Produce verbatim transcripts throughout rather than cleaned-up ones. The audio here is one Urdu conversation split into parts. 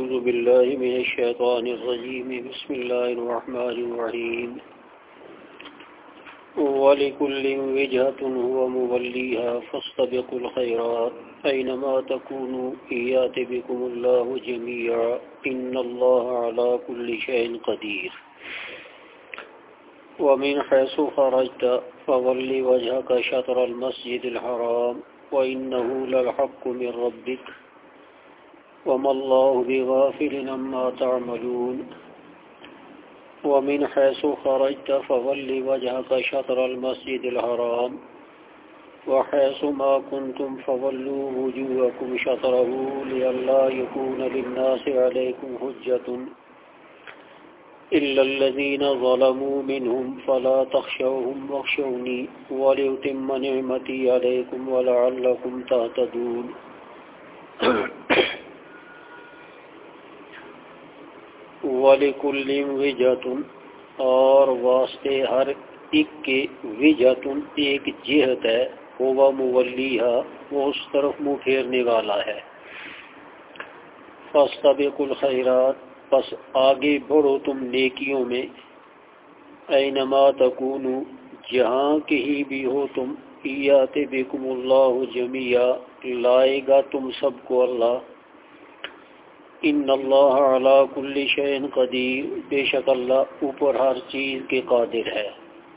أعوذ بالله من الشيطان الرجيم بسم الله الرحمن الرحيم ولكل وجهة هو موليها فاستبقوا الخيرات أينما تكونوا يأت بكم الله جميعا إن الله على كل شيء قدير ومن حيث خرجت فول وجهك شطر المسجد الحرام وإنه للحق من ربك وما الله بغافل عما تعملون ومن حيث خرجت فول وجهك شطر المسجد الحرام وحيث ما كنتم فولوا وجوهكم شطره لئلا يكون للناس عليكم حجة إلا الذين ظلموا منهم فلا تخشوهم واخشوني ولأتم نعمتي عليكم ولعلكم تهتدون وَلِكُلٍّ وِجْهَةٌ اور واسطے ہر ایک کے وجہتن ایک جہت ہے ہوا مولیہا وہ اس طرف منہ پھیرنے والا ہے فاستبقوا الخیرات پس آگے بڑھو تم نیکیوں میں اینما تکونو جہاں کہیں بھی ہو تم یات بکم اللہ جمیعا لائے گا تم سب کو اللہ ان اللہ علی کل شیء قدیر بے شک اللہ اوپر ہر چیز کے قادر ہے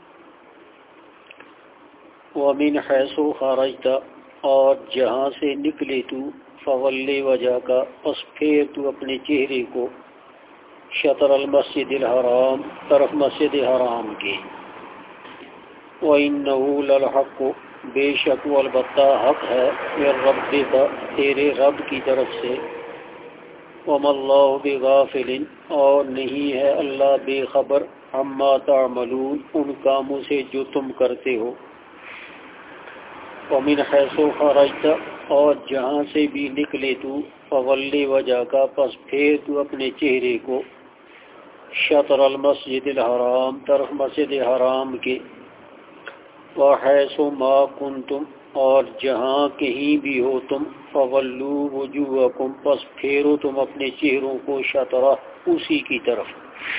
ومن حیث خرجت اور جہاں سے نکلے تو فولی وجہ کا پس پھیر تو اپنے چہرے کو شطر المسجد الحرام طرف مسجد حرام کے وَإِنَّهُ لَلْحَقُّ بے شک و البتہ حق ہے من ربک تیرے رب کی طرف سے وَمَا اللَّهُ بِغَافِلٍ اور نہیں ہے اللہ بے خبر عما تعملون ان کاموں سے جو تم کرتے ہو وَمِنْ حَيْثُ خَرَجْتَ اور جہاں سے بھی نکلے تو فَوَلِّ وَجْهَكَ پس پھیر تو اپنے چہرے کو شطر المسجد الحرام طرف مسجد حرام کے وَحَيْثُ مَا كُنْتُمْ اور جہاں کہیں بھی ہو تم فَوَلُّوا وُجُوهَكُمْ پس پھیرو تم اپنے چہروں کو شطرہ اسی کی طرف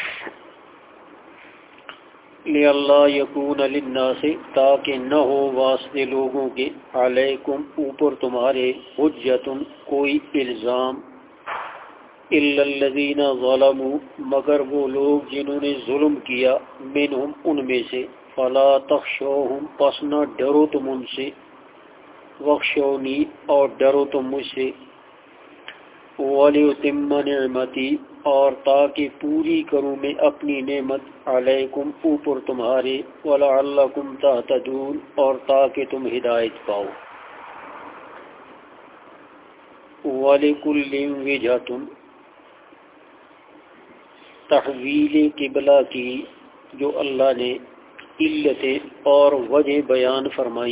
لِأَلَّا يَكُونَ لِلنَّاسِ تاکہ نہ ہو واسطے لوگوں کے علیکم اوپر تمہارے حجتن کوئی الزام إِلَّا الَّذِينَ ظَلَمُوا مگر وہ لوگ جنہوں نے ظلم کیا منہم ان میں سے فَلَا تَخْشَوْهُمْ پس نہ ڈرو تم ان سے وَخْشَوْنِي اور ڈرو تم مجھ سے وَلِأُتِمَّ نِعْمَتِي اور تاکہ پوری کروں میں اپنی نعمت علیکم اوپر تمہارے وَلَعَلَّكُمْ تَهْتَدُونَ اور تاکہ تم ہدایت پاؤ وَلِكُلٍّ وِجْهَةٌ تحویل قبلہ کی جو اللہ نے علت اور وجہ بیان فرمائی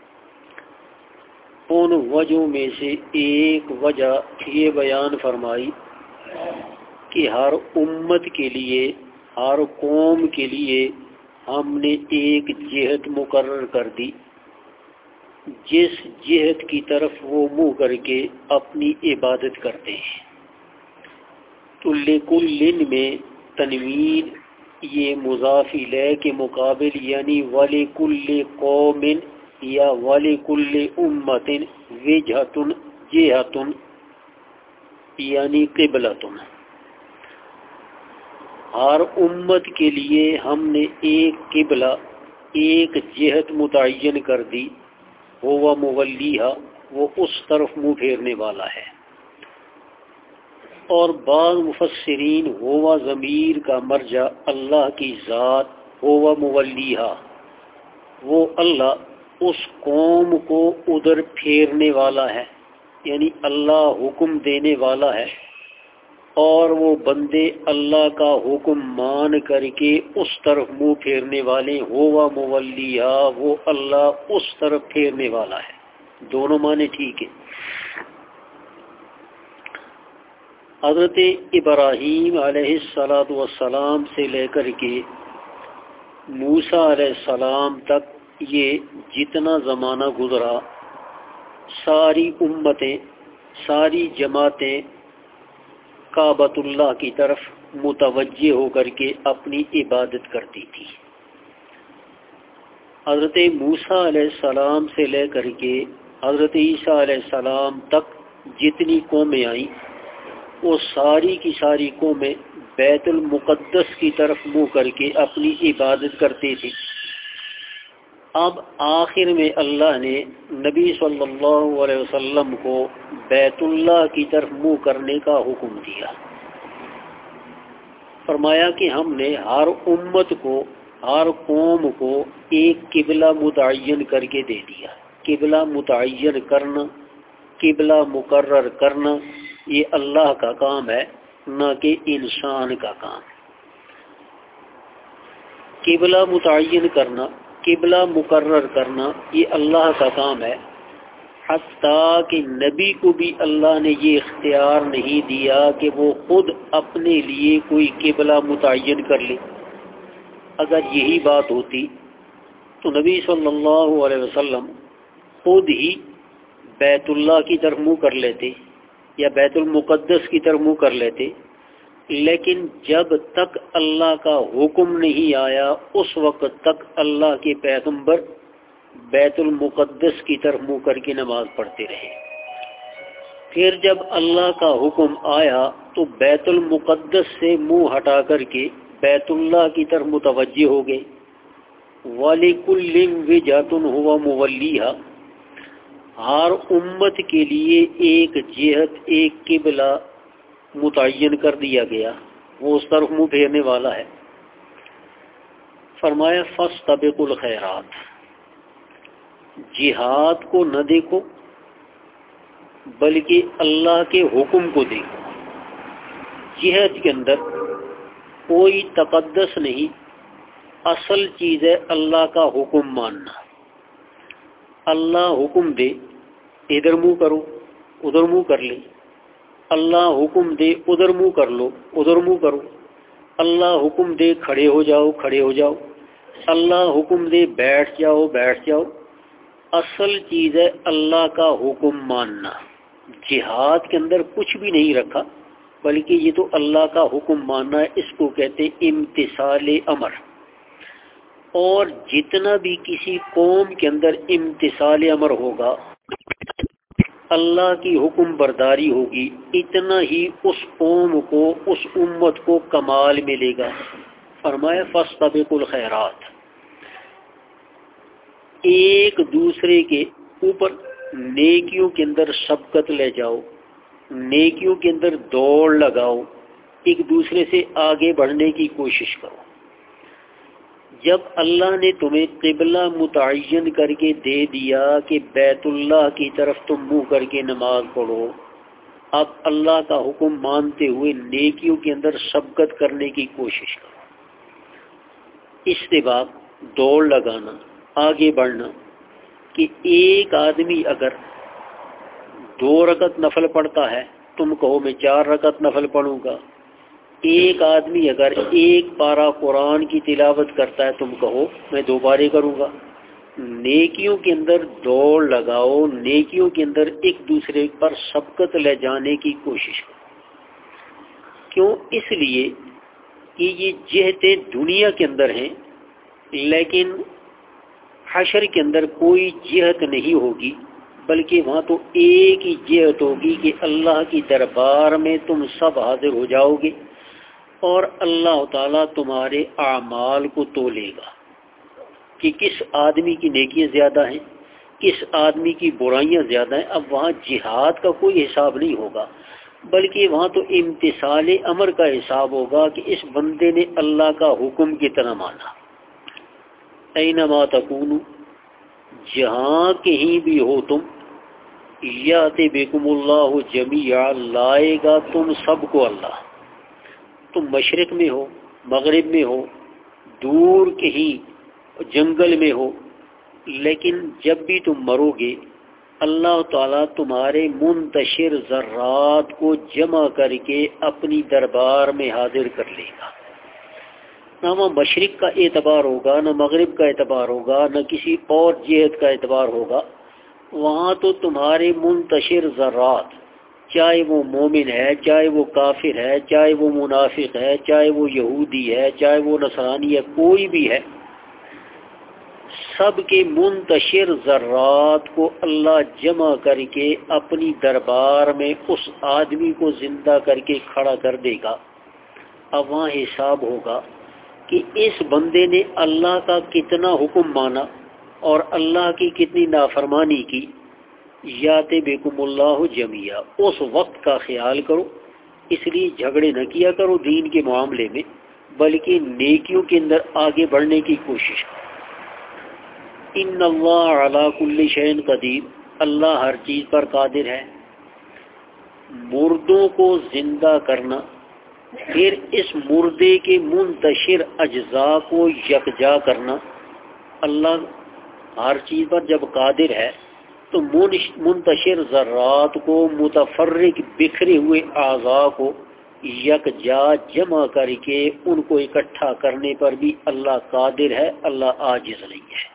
ان وجہوں میں سے ایک وجہ یہ بیان فرمائی کہ ہر امت کے لیے ہر قوم کے لیے ہم نے ایک جہت مقرر کر دی جس جہت کی طرف وہ منہ کر کے اپنی عبادت کرتے ہیں تو لِكُلٍّ میں تنوین یہ مضاف الیہ کے مقابل یعنی وَلِكُلِّ قَوْمٍ یا وَلِكُلِّ أُمَّةٍ وِجْهَةٌ جِهَةٌ یعنی قبلۃ ہر امت کے لیے ہم نے ایک قبلہ ایک جہت متعین کر دی ہوا مولیہا وہ اس طرف منہ پھیرنے والا ہے اور بعض مفسرین ہوا ضمیر کا مرجع اللہ کی ذات ہوا مولیہا وہ اللہ اس قوم کو ادھر پھیرنے والا ہے یعنی اللہ حکم دینے والا ہے اور وہ بندے اللہ کا حکم مان کر کے اس طرف منہ پھیرنے والے ہوا مولیہا وہ اللہ اس طرف پھیرنے والا ہے دونوں معنی ٹھیک ہے حضرت ابراہیم علیہ الصلاۃ والسلام سے لے کر کے موسیٰ علیہ السلام تک یہ جتنا زمانہ گزرا ساری امتیں ساری جماعتیں کعبۃ اللہ کی طرف متوجہ ہو کر کے اپنی عبادت کرتی تھی۔ حضرت موسیٰ علیہ السلام سے لے کر کے حضرت عیسیٰ علیہ السلام تک جتنی قومیں آئیں وہ ساری کی ساری قومیں بیت المقدس کی طرف منہ کر کے اپنی عبادت کرتی تھی۔ اب آخر میں اللہ نے نبی صلی اللہ علیہ وسلم کو بیت اللہ کی طرف منہ کرنے کا حکم دیا۔ فرمایا کہ ہم نے ہر امت کو، ہر قوم کو ایک قبلہ متعین کر کے دے دیا۔ قبلہ متعین کرنا، قبلہ مقرر کرنا، یہ اللہ کا کام ہے، نہ کہ انسان کا کام۔ قبلہ متعین کرنا، قبلہ مقرر کرنا، یہ اللہ کا کام ہے، حتیٰ کہ نبی کو بھی اللہ نے یہ اختیار نہیں دیا کہ وہ خود اپنے لیے کوئی قبلہ متعین کر لے۔ اگر یہی بات ہوتی تو نبی صلی اللہ علیہ وسلم خود ہی بیت اللہ کی طرف منہ کر لیتے یا بیت المقدس کی طرف منہ کر لیتے، لیکن جب تک اللہ کا حکم نہیں آیا اس وقت تک اللہ کے پیغمبر بیت المقدس کی طرف منہ کر کے نماز پڑھتے رہے۔ پھر جب اللہ کا حکم آیا تو بیت المقدس سے منہ ہٹا کر کے بیت اللہ کی طرف متوجہ ہو گئے۔ وَلِكُلٍّ وِجْهَةٌ هُوَ مُوَلِّيهَا، ہر امت کے لیے ایک جہت، ایک قبلہ متعین کر دیا گیا، وہ اس طرف منہ پھیرنے والا ہے۔ فرمایا فَاسْتَبِقُوا الْخَيْرَاتِ، جہاد کو نہ دیکھو بلکہ اللہ کے حکم کو دیکھو۔ جہاد کے اندر کوئی تقدس نہیں، اصل چیز ہے اللہ کا حکم ماننا۔ اللہ حکم دے ادھر منہ کرو، ادھر منہ کر لے۔ اللہ حکم دے ادھر منہ کر لو، ادھر منہ کرو۔ اللہ حکم دے کھڑے ہو جاؤ، کھڑے ہو جاؤ۔ اللہ حکم دے بیٹھ جاؤ، بیٹھ جاؤ۔ اصل چیز ہے اللہ کا حکم ماننا۔ جہاد کے اندر کچھ بھی نہیں رکھا، بلکہ یہ تو اللہ کا حکم ماننا ہے، اس کو کہتے امتثال امر۔ اور جتنا بھی کسی قوم کے اندر امتثال امر ہوگا، اللہ کی حکم برداری ہوگی، اتنا ہی اس قوم کو، اس امت کو کمال ملے گا۔ فرمایا فاستبقوا الخیرات، ایک دوسرے کے اوپر نیکیوں کے اندر سبقت لے جاؤ، نیکیوں کے اندر دوڑ لگاؤ، ایک دوسرے سے آگے بڑھنے کی کوشش کرو۔ جب اللہ نے تمہیں قبلہ متعین کر کے دے دیا کہ بیت اللہ کی طرف تم منہ کر کے نماز پڑھو، اب اللہ کا حکم مانتے ہوئے نیکیوں کے اندر سبقت کرنے کی کوشش کرو۔ استباق، دوڑ لگانا، آگے بڑھنا، کہ ایک آدمی اگر دو رکعت نفل پڑھتا ہے تم کہو میں چار رکعت نفل پڑھوں گا، ایک آدمی اگر ایک پارہ قرآن کی تلاوت کرتا ہے تم کہو میں دو پارے کروں گا۔ نیکیوں کے اندر دوڑ لگاؤ، نیکیوں کے اندر ایک دوسرے پر سبقت لے جانے کی کوشش کرو۔ کیوں؟ اس لیے کہ یہ جہتیں دنیا کے اندر ہیں، لیکن حشر کے اندر کوئی جہت نہیں ہوگی، بلکہ وہاں تو ایک ہی جہت ہوگی کہ اللہ کی دربار میں تم سب حاضر ہو جاؤ گے اور اللہ تعالیٰ تمہارے اعمال کو تولے گا کہ کس آدمی کی نیکیاں زیادہ ہیں، کس آدمی کی برائیاں زیادہ ہیں۔ اب وہاں جہاد کا کوئی حساب نہیں ہوگا، بلکہ وہاں تو امتثال امر کا حساب ہوگا کہ اس بندے نے اللہ کا حکم کی طرح مانا۔ اینما تکونوا، جہاں کہیں بھی ہو تم، یاتی بکم اللہ جمیعا، لائے گا تم سب کو اللہ۔ تم مشرق میں ہو، مغرب میں ہو، دور کہیں جنگل میں ہو، لیکن جب بھی تم مرو گے اللہ تعالیٰ تمہارے منتشر ذرات کو جمع کر کے اپنی دربار میں حاضر کر لے گا۔ نہ وہاں مشرق کا اعتبار ہوگا، نہ مغرب کا اعتبار ہوگا، نہ کسی اور جہت کا اعتبار ہوگا، وہاں تو تمہارے منتشر ذرات چاہے وہ مومن ہے، چاہے وہ کافر ہے، چاہے وہ منافق ہے، چاہے وہ یہودی ہے، چاہے وہ نصرانی ہے، کوئی بھی ہے، سب کے منتشر ذرات کو اللہ جمع کر کے اپنی دربار میں اس آدمی کو زندہ کر کے کھڑا کر دے گا۔ اب وہاں حساب ہوگا کہ اس بندے نے اللہ کا کتنا حکم مانا اور اللہ کی کتنی نافرمانی کی۔ یات بکم اللہ جمیعا، اس وقت کا خیال کرو، اس لیے جھگڑے نہ کیا کرو دین کے معاملے میں، بلکہ نیکیوں کے اندر آگے بڑھنے کی کوشش کرو۔ ان اللہ علی کل شیء قدیر، اللہ ہر چیز پر قادر ہے۔ مردوں کو زندہ کرنا، پھر اس مردے کے منتشر اجزاء کو یکجا کرنا۔ اللہ ہر چیز پر جب قادر ہے تو منتشر ذرات کو، متفرق بکھرے ہوئے اعضاء کو یکجا جمع کر کے ان کو اکٹھا کرنے پر بھی اللہ قادر ہے، اللہ عاجز نہیں ہے،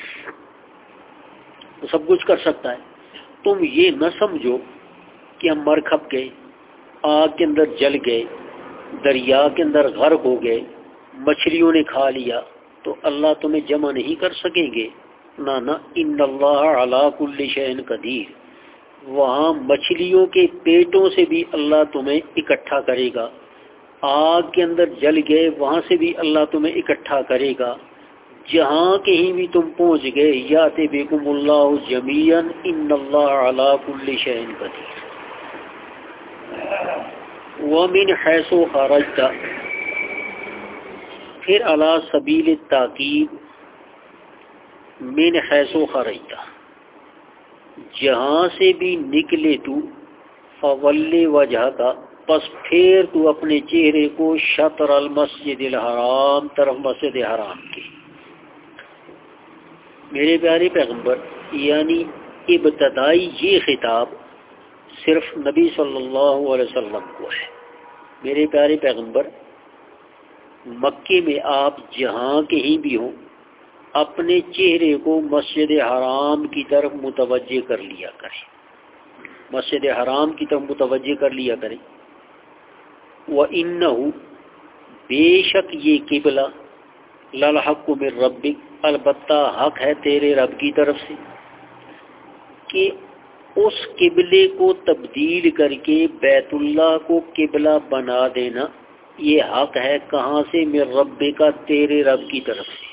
وہ سب کچھ کر سکتا ہے۔ تم یہ نہ سمجھو کہ ہم مر کھپ گئے، آگ کے اندر جل گئے، دریا کے اندر غرق ہو گئے، مچھلیوں نے کھا لیا تو اللہ تمہیں جمع نہیں کر سکیں گے۔ نہ نہ، ان اللہ علی کل شیء قدیر، وہاں مچھلیوں کے پیٹوں سے بھی اللہ تمہیں اکٹھا کرے گا، آگ کے اندر جل گئے وہاں سے بھی اللہ تمہیں اکٹھا کرے گا، جہاں کہیں بھی تم پہنچ گئے، یات بکم اللہ جمیعا ان اللہ علی کل شیء قدیر۔ ومن حیث خرجت، پھر علی سبیل التاکید، من حیث خرجت، جہاں سے بھی نکلے تو، فولی وجہ کا، پس پھر تو اپنے چہرے کو شطر المسجد الحرام، طرف مسجد حرام کے۔ میرے پیارے پیغمبر، یعنی ابتدائی یہ خطاب صرف نبی صلی اللہ علیہ وسلم کو ہے۔ میرے پیارے پیغمبر، مکے میں آپ جہاں کہیں بھی ہوں، اپنے چہرے کو مسجد حرام کی طرف متوجہ کر لیا کریں، مسجد حرام کی طرف متوجہ کر لیا کریں۔ وَإِنَّهُ، بے شک یہ قبلہ، لَلْحَقُّ مِن رَبِّكَ، البتہ حق ہے تیرے رب کی طرف سے، کہ اس قبلے کو تبدیل کر کے بیت اللہ کو قبلہ بنا دینا، یہ حق ہے کہاں سے؟ من ربک، تیرے رب کی طرف سے۔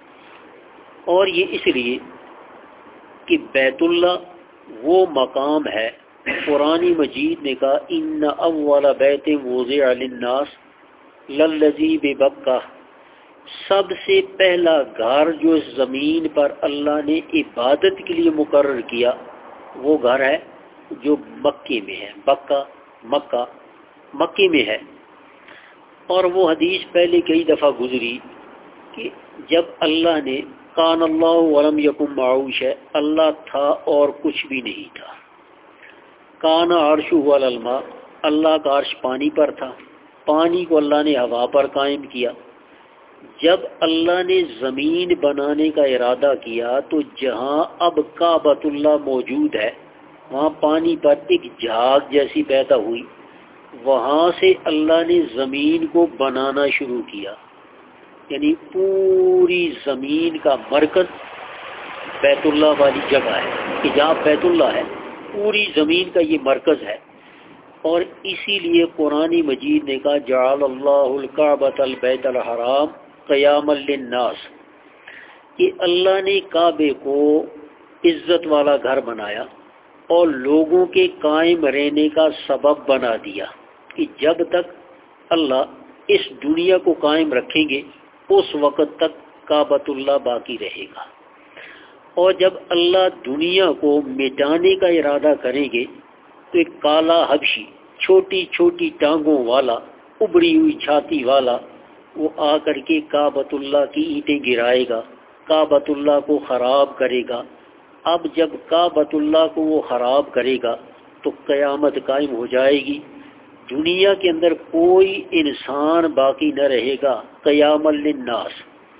اور یہ اس لیے کہ بیت اللہ وہ مقام ہے، قرآن مجید نے کہا ان اول بیت وضع للناس للذی ببکہ، سب سے پہلا گھر جو اس زمین پر اللہ نے عبادت کے لیے مقرر کیا وہ گھر ہے جو مکے میں ہے، بکہ مکہ مکے میں ہے۔ اور وہ حدیث پہلے کئی دفعہ گزری کہ جب اللہ نے کان اللہ ولم یکن معہ شیء، اللہ تھا اور کچھ بھی نہیں تھا، کان عرشہ علی الماء، اللہ کا عرش پانی پر تھا، پانی کو اللہ نے ہوا پر قائم کیا۔ جب اللہ نے زمین بنانے کا ارادہ کیا تو جہاں اب کعبۃ اللہ موجود ہے وہاں پانی پر ایک جھاگ جیسی پیدا ہوئی، وہاں سے اللہ نے زمین کو بنانا شروع کیا، یعنی پوری زمین کا مرکز بیت اللہ والی جگہ ہے کہ جہاں بیت اللہ ہے، پوری زمین کا یہ مرکز ہے۔ اور اسی لیے قرآن مجید نے کہا جعل اللہ الکعبۃ البیت الحرام قیاما للناس، کہ اللہ نے کعبے کو عزت والا گھر بنایا اور لوگوں کے قائم رہنے کا سبب بنا دیا کہ جب تک اللہ اس دنیا کو قائم رکھیں گے اس وقت تک کعبۃ اللہ باقی رہے گا، اور جب اللہ دنیا کو مٹانے کا ارادہ کریں گے تو ایک کالا حبشی چھوٹی چھوٹی ٹانگوں والا، ابڑی ہوئی چھاتی والا، وہ آ کر کے کعبۃ اللہ کی اینٹیں گرائے گا، کعبۃ اللہ کو خراب کرے گا۔ اب جب کعبۃ اللہ کو وہ خراب کرے گا تو قیامت قائم ہو جائے گی، دنیا کے اندر کوئی انسان باقی نہ رہے گا، قیاما للناس۔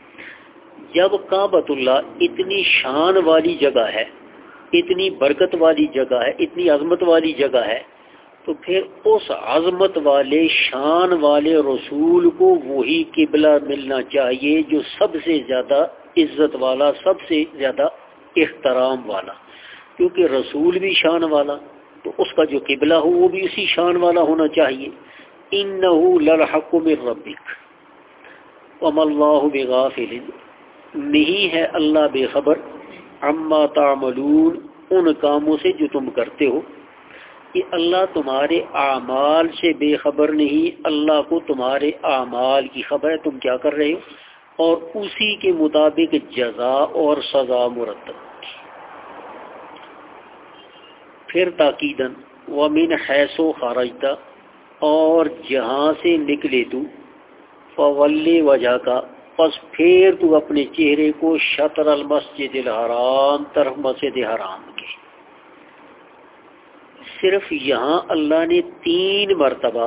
جب کعبۃ اللہ اتنی شان والی جگہ ہے، اتنی برکت والی جگہ ہے، اتنی عظمت والی جگہ ہے، تو پھر اس عظمت والے شان والے رسول کو وہی قبلہ ملنا چاہیے جو سب سے زیادہ عزت والا، سب سے زیادہ احترام والا، کیونکہ رسول بھی شان والا تو اس کا جو قبلہ ہو وہ بھی اسی شان والا ہونا چاہیے۔ انہ للحق من ربک وما اللہ بغافل، نہیں ہے اللہ بے خبر عما تعملون، ان کاموں سے جو تم کرتے ہو۔ کہ اللہ تمہارے اعمال سے بے خبر نہیں، اللہ کو تمہارے اعمال کی خبر ہے، تم کیا کر رہے ہو، اور اسی کے مطابق جزا اور سزا مرتب۔ پھر تاکیدن ومن حیث خرجت، اور جہاں سے نکلے تو، فولی وجہ کا، پس پھر تو اپنے چہرے کو شطر المسجد الحرام، طرف مسجد حرام کے۔ صرف یہاں اللہ نے تین مرتبہ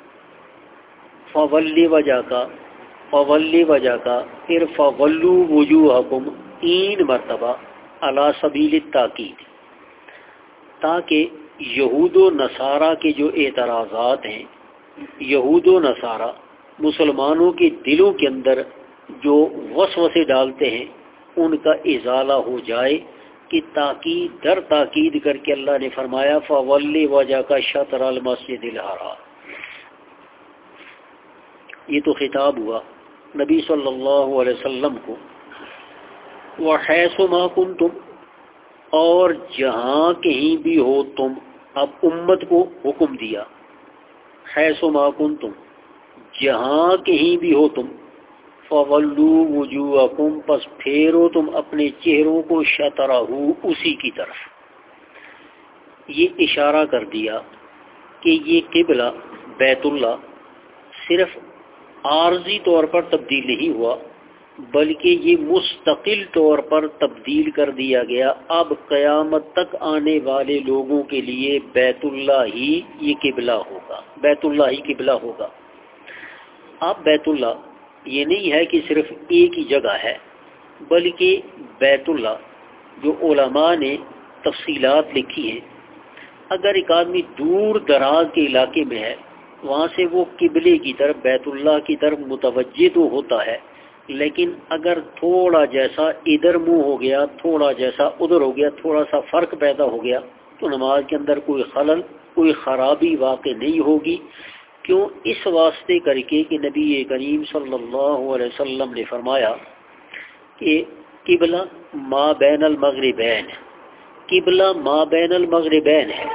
فولی وجہ کا، فولی وجہ کا، پھر فولو وجوہکم، تین مرتبہ علی سبیل التاکید، تاکہ یہود و نصارہ کے جو اعتراضات ہیں، یہود و نصارہ مسلمانوں کے دلوں کے اندر جو وسوسے ڈالتے ہیں ان کا ازالہ ہو جائے، کہ تاکید در تاکید کر کے اللہ نے فرمایا فولی وجہ کا شطر المسجد الحرام۔ یہ تو خطاب ہوا نبی صلی اللہ علیہ وسلم کو۔ وحیث ما کنتم، اور جہاں کہیں بھی ہو تم، اب امت کو حکم دیا، حیث ما کنتم، جہاں کہیں بھی ہو تم، فولو وجوہکم، پس پھیرو تم اپنے چہروں کو شطرہ، اسی کی طرف۔ یہ اشارہ کر دیا کہ یہ قبلہ بیت اللہ صرف عارضی طور پر تبدیل نہیں ہوا، بلکہ یہ مستقل طور پر تبدیل کر دیا گیا۔ اب قیامت تک آنے والے لوگوں کے لیے بیت اللہ ہی یہ قبلہ ہوگا، بیت اللہ ہی قبلہ ہوگا۔ اب بیت اللہ یہ نہیں ہے کہ صرف ایک ہی جگہ ہے، بلکہ بیت اللہ جو علماء نے تفصیلات لکھی ہیں، اگر ایک آدمی دور دراز کے علاقے میں ہے، وہاں سے وہ قبلے کی طرف، بیت اللہ کی طرف متوجہ تو ہوتا ہے، لیکن اگر تھوڑا جیسا ادھر منہ ہو گیا، تھوڑا جیسا ادھر ہو گیا، تھوڑا سا فرق پیدا ہو گیا، تو نماز کے اندر کوئی خلل، کوئی خرابی واقع نہیں ہوگی۔ کیوں؟ اس واسطے کر کے کہ نبی کریم صلی اللہ علیہ وسلم نے فرمایا کہ قبلہ ما بین المغربین، قبلہ ما بین المغربین ہے۔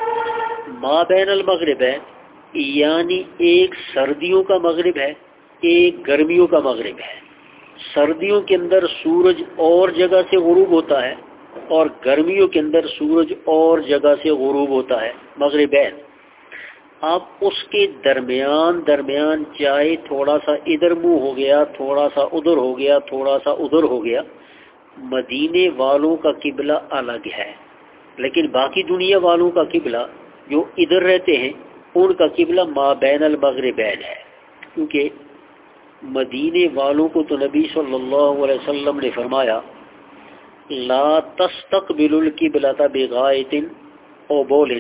ما بین المغربین یعنی ایک سردیوں کا مغرب ہے، ایک گرمیوں کا مغرب ہے۔ سردیوں کے اندر سورج اور جگہ سے غروب ہوتا ہے، اور گرمیوں کے اندر سورج اور جگہ سے غروب ہوتا ہے، مغربین۔ اب اس کے درمیان درمیان چاہے تھوڑا سا ادھر منہ ہو گیا، تھوڑا سا ادھر ہو گیا، تھوڑا سا ادھر ہو گیا، مدینے والوں کا قبلہ الگ ہے، لیکن باقی دنیا والوں کا قبلہ جو ادھر رہتے ہیں ان کا قبلہ ما بین المغربین ہے، کیونکہ مدینے والوں کو تو نبی صلی اللہ علیہ وسلم نے فرمایا لا تستقبلوا القبلۃ بغائط او بول،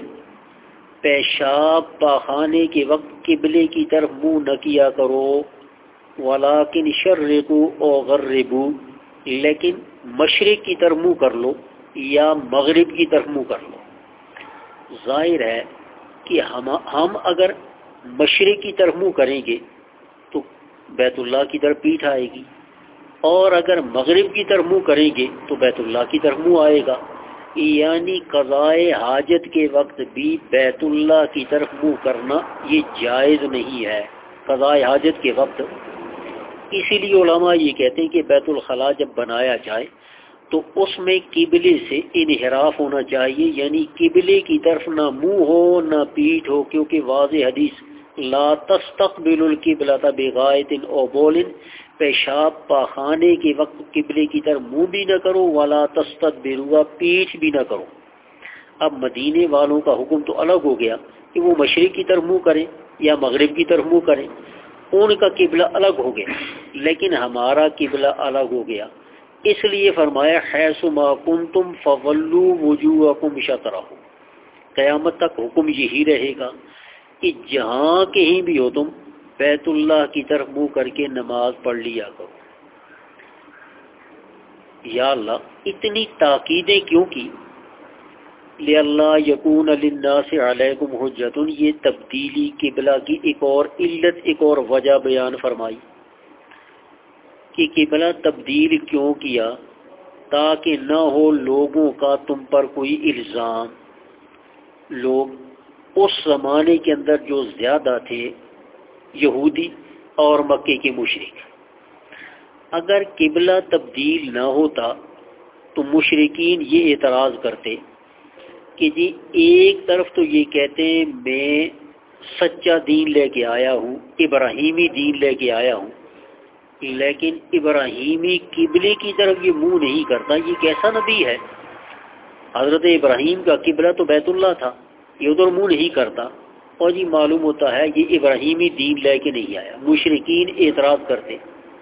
پیشاب پاخانے کے وقت قبلے کی طرف منہ نہ کیا کرو، ولیکن شرقوا او غربوا، لیکن مشرق کی طرف منہ کر لو یا مغرب کی طرف منہ کر لو۔ ظاہر ہے کہ ہم ہم اگر مشرق کی طرف منہ کریں گے تو بیت اللہ کی طرف پیٹھ آئے گی، اور اگر مغرب کی طرف منہ کریں گے تو بیت اللہ کی طرف منہ آئے گا، یعنی قضائے حاجت کے وقت بھی بیت اللہ کی طرف منہ کرنا یہ جائز نہیں ہے، قضائے حاجت کے وقت۔ اسی لیے علماء یہ کہتے ہیں کہ بیت الخلاء جب بنایا جائے تو اس میں قبلے سے انحراف ہونا چاہیے، یعنی قبلے کی طرف نہ منہ ہو نہ پیٹھ ہو، کیونکہ واضح حدیث لا تستقبل القبلۃ بغائط او بول، پیشاب پاخانے کے وقت قبلے کی طرف منہ بھی نہ کرو، ولا تستدبروا، پیٹھ بھی نہ کرو۔ اب مدینے والوں کا حکم تو الگ ہو گیا کہ وہ مشرق کی طرف منہ کریں یا مغرب کی طرف منہ کریں، ان کا قبلہ الگ ہو گیا، لیکن ہمارا قبلہ الگ ہو گیا۔ اس لیے فرمایا حیث ما کنتم فولوا وجوہکم شطرہ، قیامت تک حکم یہی رہے گا کہ جہاں کہیں بھی ہو تم بیت اللہ کی طرف منہ کر کے نماز پڑھ لیا کرو۔ یا اللہ اتنی تاکیدیں کیوں کی؟ لِأَلَّا يَكُونَ لِلنَّاسِ عَلَيْكُمْ حُجَّةٌ، یہ تبدیلی قبلہ کی ایک اور علت، ایک اور وجہ بیان فرمائی کہ قبلہ تبدیل کیوں کیا، تاکہ نہ ہو لوگوں کا تم پر کوئی الزام۔ لوگ اس زمانے کے اندر جو زیادہ تھے یہودی اور مکے کے مشرک، اگر قبلہ تبدیل نہ ہوتا تو مشرکین یہ اعتراض کرتے کہ جی ایک طرف تو یہ کہتے ہیں میں سچا دین لے کے آیا ہوں، ابراہیمی دین لے کے آیا ہوں، لیکن ابراہیمی قبلے کی طرف یہ منہ نہیں کرتا، یہ کیسا نبی ہے؟ حضرت ابراہیم کا قبلہ تو بیت اللہ تھا، یہ ادھر منہ نہیں کرتا، اور جی معلوم ہوتا ہے یہ ابراہیمی دین لے کے نہیں آیا۔ مشرکین اعتراض کرتے۔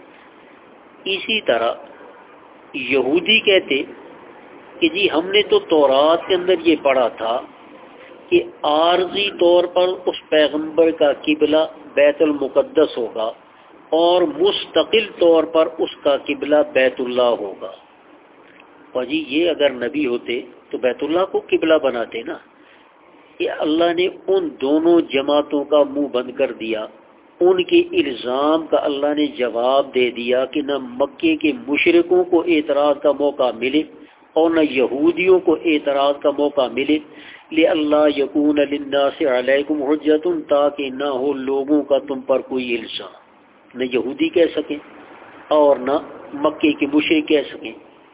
اسی طرح یہودی کہتے کہ جی ہم نے تو تورات کے اندر یہ پڑھا تھا کہ عارضی طور پر اس پیغمبر کا قبلہ بیت المقدس ہوگا اور مستقل طور پر اس کا قبلہ بیت اللہ ہوگا۔ اور جی یہ اگر نبی ہوتے تو بیت اللہ کو قبلہ بناتے نا۔ یہ اللہ نے ان دونوں جماعتوں کا منہ بند کر دیا، ان کے الزام کا اللہ نے جواب دے دیا کہ نہ مکے کے مشرکوں کو اعتراض کا موقع ملے اور نہ یہودیوں کو اعتراض کا موقع ملے۔ لِأَلَّا يَكُونَ لِلنَّاسِ عَلَيْكُمْ حُجَّةٌ، تاکہ نہ ہو لوگوں کا تم پر کوئی الزام، نہ یہودی کہہ سکیں اور نہ مکے کے مشرک کہہ سکیں۔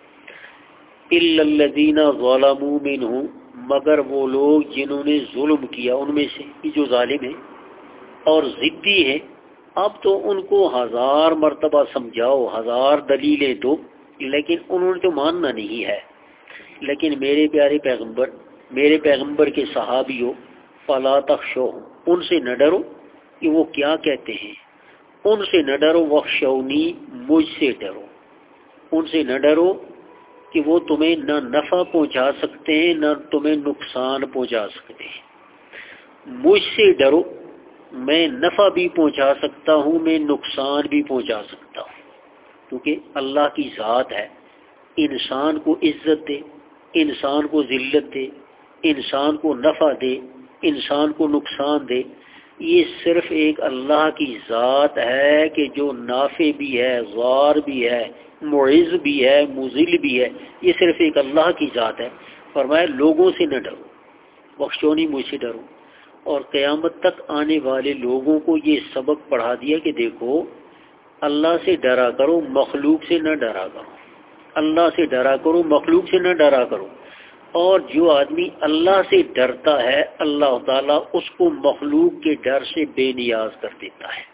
إِلَّا الَّذِينَ ظَلَمُوا مِنْهُمْ، مگر وہ لوگ جنہوں نے ظلم کیا ان میں سے، یہ جو ظالم ہیں اور ضدی ہیں، اب تو ان کو ہزار مرتبہ سمجھاؤ، ہزار دلیلیں دو، لیکن انہوں نے تو ماننا نہیں ہے۔ لیکن میرے پیارے پیغمبر، میرے پیغمبر کے صحابیوں، فلا تخشوہم، ان سے نہ ڈرو کہ وہ کیا کہتے ہیں، ان سے نہ ڈرو، وخشونی، مجھ سے ڈرو، ان سے نہ ڈرو کہ وہ تمہیں نہ نفع پہنچا سکتے ہیں نہ تمہیں نقصان پہنچا سکتے ہیں۔ مجھ سے ڈرو، میں نفع بھی پہنچا سکتا ہوں، میں نقصان بھی پہنچا سکتا ہوں، کیونکہ اللہ کی ذات ہے۔ انسان کو عزت دے، انسان کو ذلت دے، انسان کو نفع دے، انسان کو نقصان دے، یہ صرف ایک اللہ کی ذات ہے کہ جو نافع بھی ہے، ضار بھی ہے، معز بھی ہے، مذل بھی ہے، یہ صرف ایک اللہ کی ذات ہے۔ فرمایا لوگوں سے نہ ڈرو، بخشونی مجھ سے ڈرو۔ اور قیامت تک آنے والے لوگوں کو یہ سبق پڑھا دیا کہ دیکھو اللہ سے ڈرا کرو، مخلوق سے نہ ڈرا کرو، اللہ سے ڈرا کرو، مخلوق سے نہ ڈرا کرو۔ اور جو آدمی اللہ سے ڈرتا ہے اللہ تعالیٰ اس کو مخلوق کے ڈر سے بے نیاز کر دیتا ہے۔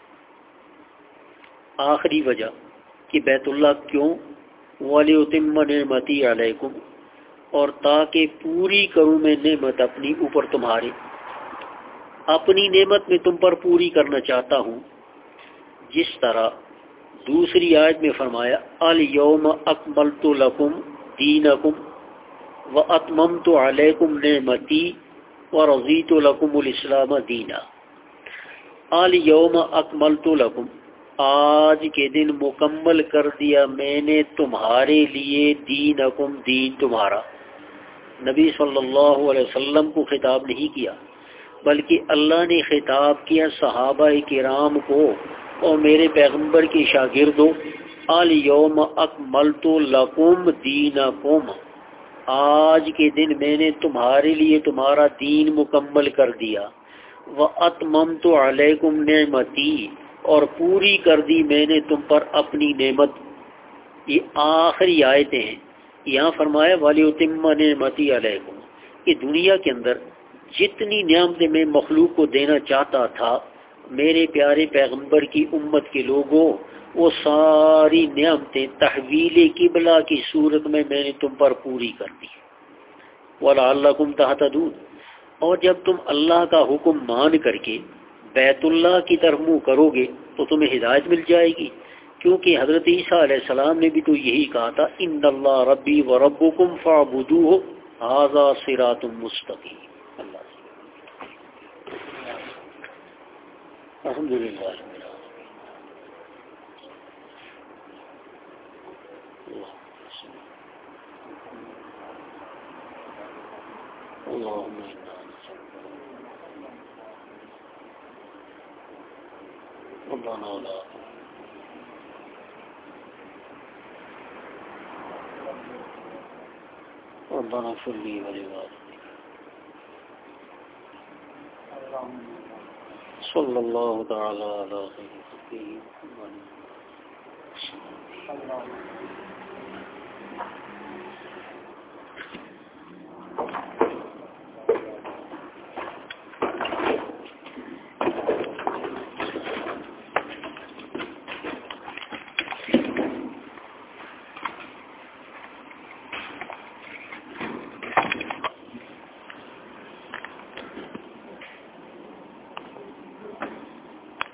آخری وجہ کہ بیت اللہ کیوں، وَلِيُتِمَّ نِعْمَتِي عَلَيْكُمْ، اور تاکہ پوری کروں میں نعمت اپنی اوپر تمہارے، اپنی نعمت میں تم پر پوری کرنا چاہتا ہوں، جس طرح دوسری آیت میں فرمایا الْيَوْمَ أَكْمَلْتُ لَكُمْ دِينَكُمْ وَأَتْمَمْتُ عَلَيْكُمْ نِعْمَتِي وَرَضِيتُ لَكُمُ الْإِسْلَامَ دِينًا۔ الْيَوْمَ أَكْمَلْتُ لَكُمْ، آج کے دن مکمل کر دیا میں نے تمہارے لیے دینکم، دین تمہارا۔ نبی صلی اللہ علیہ وسلم کو خطاب نہیں کیا بلکہ اللہ نے خطاب کیا صحابہ کرام کو اور میرے پیغمبر کے شاگردوں۔ الیوم اکملت لکم دینکم، آج کے دن میں نے تمہارے لیے تمہارا دین مکمل کر دیا۔ واتممت علیکم نعمتی، اور پوری کر دی میں نے تم پر اپنی نعمت۔ یہ آخری آیتیں ہیں۔ یہاں فرمایا وَلِيُتِمَّ نِعْمَتِي عَلَيْكُمْ، کہ دنیا کے اندر جتنی نعمتیں میں مخلوق کو دینا چاہتا تھا میرے پیارے پیغمبر کی امت کے لوگوں، وہ ساری نعمتیں تحویل قبلہ کی صورت میں میں نے تم پر پوری کر دی۔ وَلَعَلَّكُمْ تَهْتَدُونَ، اور جب تم اللہ کا حکم مان کر کے بیت اللہ کی طرف منہ کرو گے تو تمہیں ہدایت مل جائے گی، کیونکہ حضرت عیسیٰ علیہ السلام نے بھی تو یہی کہا تھا ان اللہ ربی و ربکم فاعبدوہ ھذا صراط مستقیم۔ اللہ الحمد للہ اللهم إنا ربنا لا ربنا اغفر لي ولوالدي صلى الله تعالى على خير خلقه محمد